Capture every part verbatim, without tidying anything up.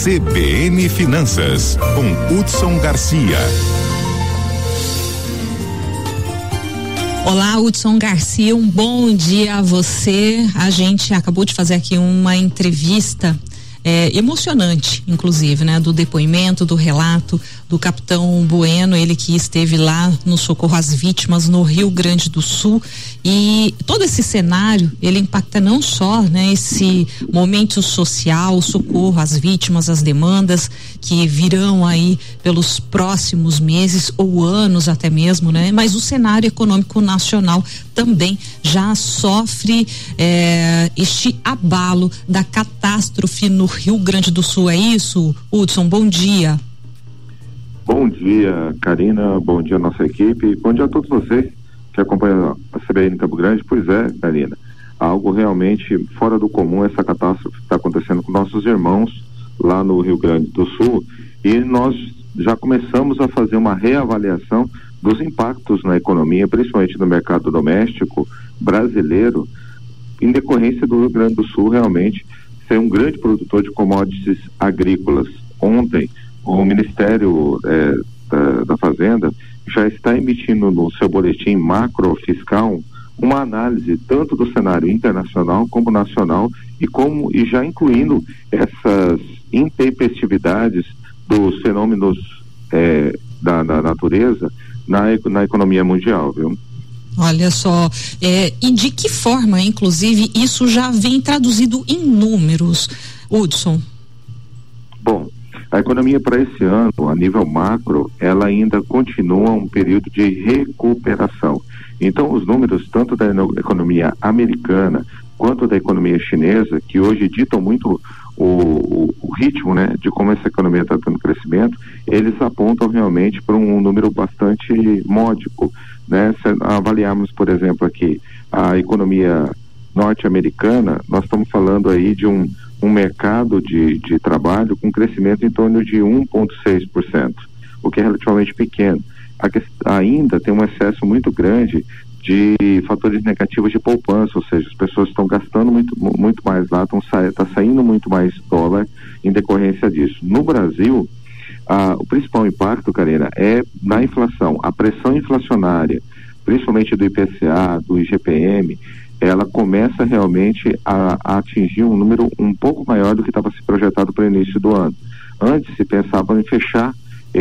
C B N Finanças, com Hudson Garcia. Olá, Hudson Garcia, um bom dia a você. A gente acabou de fazer aqui uma entrevista é, emocionante, inclusive, né? Do depoimento, do relato do capitão Bueno, ele que esteve lá no socorro às vítimas no Rio Grande do Sul, e todo esse cenário, ele impacta não só, né, esse momento social, o socorro às vítimas, as demandas que virão aí pelos próximos meses ou anos até mesmo, né, mas o cenário econômico nacional também já sofre é, este abalo da catástrofe no Rio Grande do Sul. É isso, Hudson? Bom dia. Bom dia, Karina, bom dia a nossa equipe, bom dia a todos vocês que acompanham a C B N Campo Grande. Pois é, Karina, algo realmente fora do comum essa catástrofe que está acontecendo com nossos irmãos lá no Rio Grande do Sul, e nós já começamos a fazer uma reavaliação dos impactos na economia, principalmente no mercado doméstico brasileiro, em decorrência do Rio Grande do Sul realmente ser um grande produtor de commodities agrícolas. Ontem, o Ministério é, da, da Fazenda já está emitindo no seu boletim macrofiscal uma análise tanto do cenário internacional como nacional, e como e já incluindo essas intempestividades dos fenômenos é, da, da natureza na, na economia mundial, viu? Olha só, é, e de que forma, inclusive, isso já vem traduzido em números, Hudson? Bom, a economia para esse ano, a nível macro, ela ainda continua um período de recuperação. Então, os números tanto da economia americana quanto da economia chinesa, que hoje ditam muito o, o, o ritmo, né, de como essa economia está tendo crescimento, eles apontam realmente para um número bastante módico, né? Se avaliarmos, por exemplo, aqui a economia norte-americana, nós estamos falando aí de um um mercado de, de trabalho com crescimento em torno de um vírgula seis por cento, o que é relativamente pequeno. A que, ainda tem um excesso muito grande de fatores negativos de poupança, ou seja, as pessoas estão gastando muito, muito mais lá, estão sa, tá saindo muito mais dólar em decorrência disso. No Brasil, ah, o principal impacto, Karina, é na inflação. A pressão inflacionária, principalmente do I P C A, do I G P M, ela começa realmente a, a atingir um número um pouco maior do que estava se projetado para o início do ano. Antes se pensava em fechar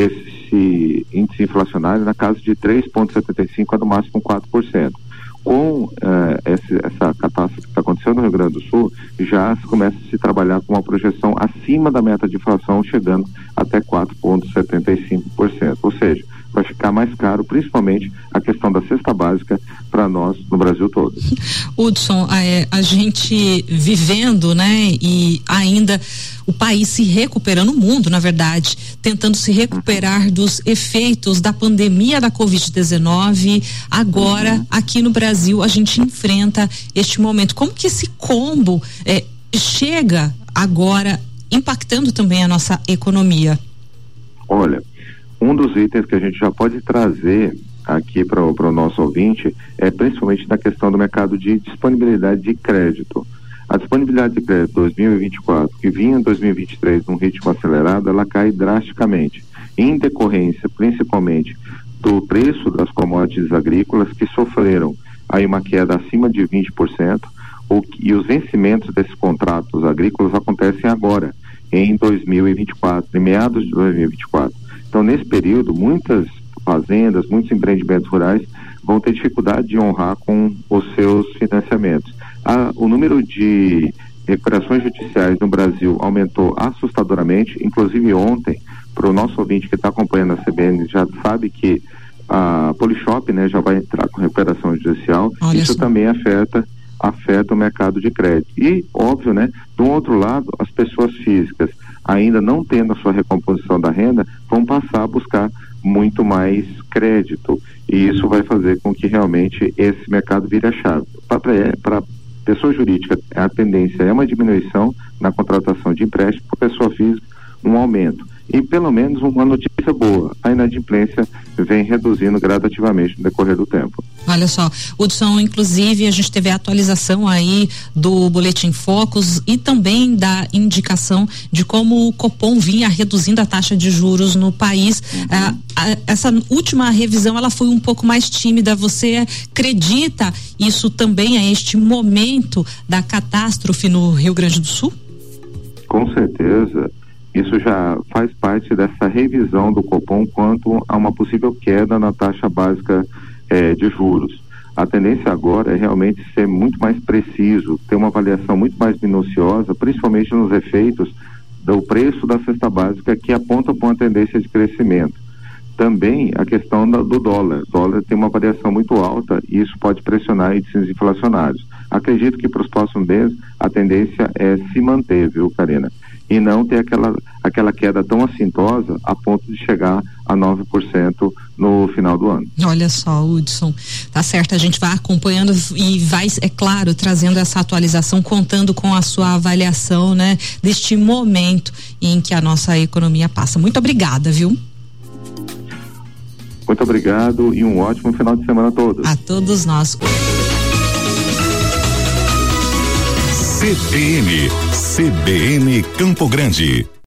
esse índice inflacionário na casa de três vírgula setenta e cinco por cento a no máximo quatro por cento. Com uh, esse, essa catástrofe que está acontecendo no Rio Grande do Sul, já se começa a se trabalhar com uma projeção acima da meta de inflação, chegando até quatro vírgula setenta e cinco por cento. Ou seja, vai ficar mais caro, principalmente a questão da cesta básica para nós no Brasil todo. Hudson, a, a gente vivendo, né, e ainda o país se recuperando, o mundo, na verdade, tentando se recuperar dos efeitos da pandemia da covid dezenove, agora, uhum. aqui no Brasil, a gente enfrenta este momento. Como que esse combo é, chega agora, impactando também a nossa economia? Olha, um dos itens que a gente já pode trazer aqui para o nosso ouvinte é principalmente na questão do mercado de disponibilidade de crédito. A disponibilidade de crédito dois mil e vinte e quatro, que vinha em dois mil e vinte e três num ritmo acelerado, ela cai drasticamente, em decorrência principalmente do preço das commodities agrícolas, que sofreram aí uma queda acima de vinte por cento, o, e os vencimentos desses contratos agrícolas acontecem agora, em dois mil e vinte e quatro, em meados de dois mil e vinte e quatro. Então, nesse período, muitas fazendas, muitos empreendimentos rurais vão ter dificuldade de honrar com os seus financiamentos. Ah, o número de recuperações judiciais no Brasil aumentou assustadoramente, inclusive ontem, para o nosso ouvinte que está acompanhando a C B N, já sabe que a Polishop, né, já vai entrar com recuperação judicial. Olha Isso só. também afeta afeta o mercado de crédito. E, óbvio, né, do outro lado, as pessoas físicas, ainda não tendo a sua recomposição da renda, vão passar a buscar muito mais crédito, e isso vai fazer com que realmente esse mercado vire a chave. Para pessoa jurídica, a tendência é uma diminuição na contratação de empréstimo, para pessoa física, um aumento. e pelo menos uma notícia boa, a inadimplência vem reduzindo gradativamente no decorrer do tempo. Olha só, Hudson, inclusive a gente teve a atualização aí do Boletim Focus e também da indicação de como o Copom vinha reduzindo a taxa de juros no país. Uhum. Ah, a, essa última revisão ela foi um pouco mais tímida. Você acredita isso também a este momento da catástrofe no Rio Grande do Sul? Com certeza. Isso já faz parte dessa revisão do Copom quanto a uma possível queda na taxa básica eh, de juros. A tendência agora é realmente ser muito mais preciso, ter uma avaliação muito mais minuciosa, principalmente nos efeitos do preço da cesta básica, que aponta para uma tendência de crescimento. Também a questão da, do dólar. O dólar tem uma variação muito alta e isso pode pressionar índices inflacionários. Acredito que para os próximos meses a tendência é se manter, viu, Karina? E não ter aquela, aquela queda tão assintosa a ponto de chegar a nove por cento no final do ano. Olha só, Hudson, tá certo, a gente vai acompanhando e vai, é claro, trazendo essa atualização, contando com a sua avaliação, né, deste momento em que a nossa economia passa. Muito obrigada, viu? Muito obrigado e um ótimo final de semana a todos. A todos nós. C B N, C B N Campo Grande.